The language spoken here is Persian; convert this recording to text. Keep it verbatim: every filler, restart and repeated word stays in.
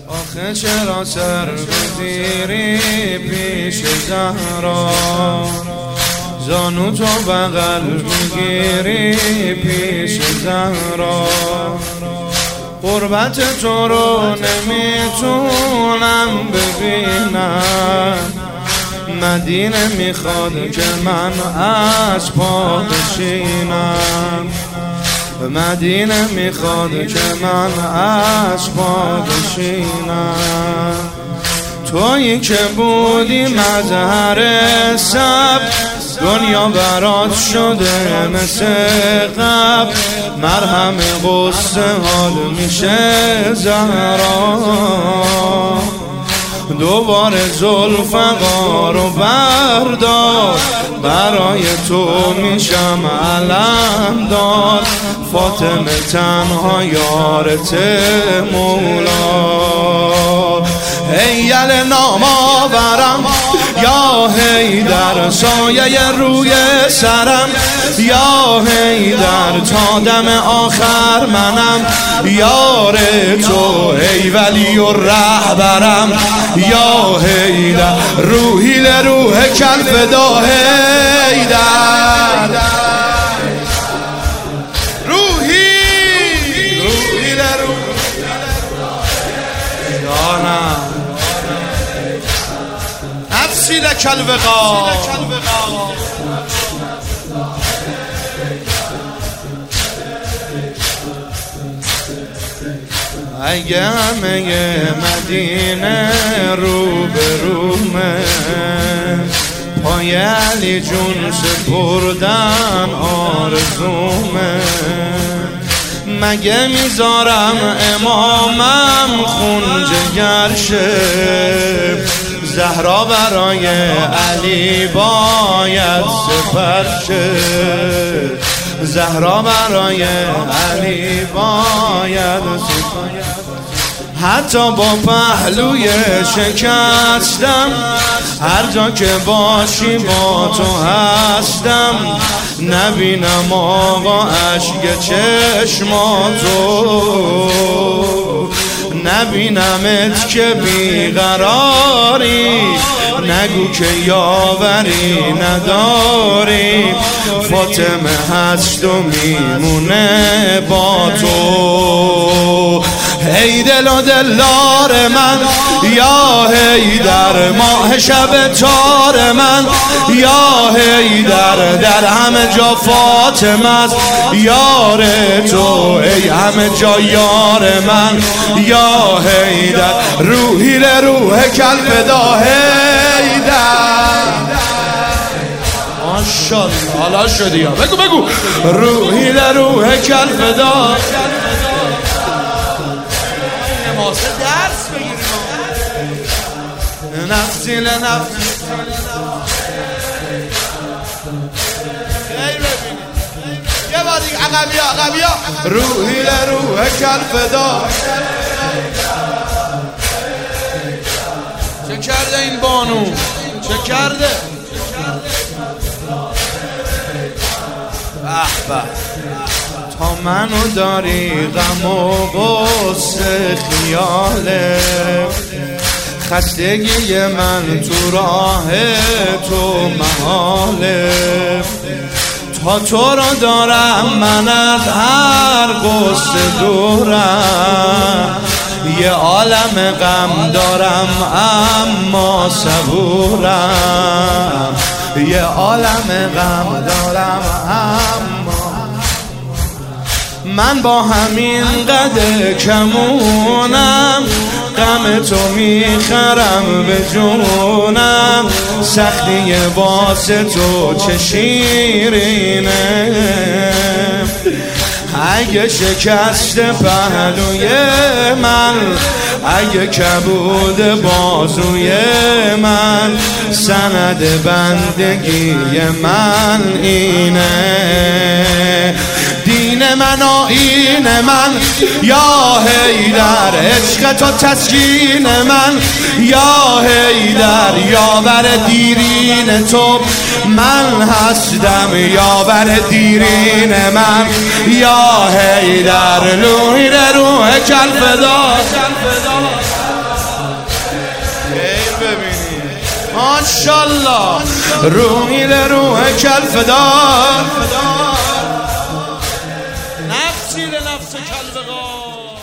آخه چرا سر بگیری پیش زهرا، زانو تو بغل میگیری پیش زهرا. قربت تو رو نمیتونم ببینم، مدینه میخواد که من از پا بشینم، مدینه میخواد که من از پا بشینم. تویی که بودی مظهر صبر، دنیا برات شده مثل قبل، مرهم غصه حال میشه زهرا. دوباره زلفقار رو بردار، برای تو میشم علم دار. فاطمه تنها یارت مولا، هیل نام آورم یا حیدر، سایه روی سرم یا حیدر، تا دم آخر منم یار تو، ای ولی و رهبرم یا حیدر. روحی لروح کل فدا حیدر، روحی روحی لروح جانم، نفسی لکل وقا. اگه همه مدینه رو به رومه، پای علی جون سپردن آرزومه. مگه میذارم امامم خون جگر شه، زهرا برای علی باید سپر شه، زهرا برای علی باید سپر. حتی با پهلوی شکستم، هر جا که باشی با تو هستم. نبینم آقا اشک چشماتو، نبینمت که بیقراری، نگو که یاوری نداری. فاطمه هست و میمونه با تو، ای دل و دلار من یا حیدر، ماه شب تار من یا حیدر. در همه جا فاطمه است یار تو، ای همه جا یار من یا حیدر. روحی لروح کل فدا حیدر. ماشاءالله حالا شدی یا بگو بگو. روحی لروح کل فدا. نمازه درس بگیریم، نفسی لنفسی. یه بار دیگه عقبی ها عقبی ها. روحی لروح کل فدا. چه کرده این بانو؟ چه کرده؟ به به. تا منو داری غم و غصه خیاله، خستگی من تو راه تو محاله. تا تو رو دارم من از هر غصه دورم، یه عالم غم دارم اما صبورم، یه عالم غم دارم اما. من با همین قد کمونم، غم تو میخرم به جونم. سختی واسه تو چه شیرینه، اگه شکست پهلوی من، اگه کبود بازوی من. سند بندگی من اینه، دین من آیین من یا حیدر. عشق تو تسکین من یا حیدر. یاور دیرین تو من هستم، یاور دیرین من یا حیدر. روحی روح کل فدا. ببینی ماشالله روحی لروح کل فدا نفسی لنفس کل بقا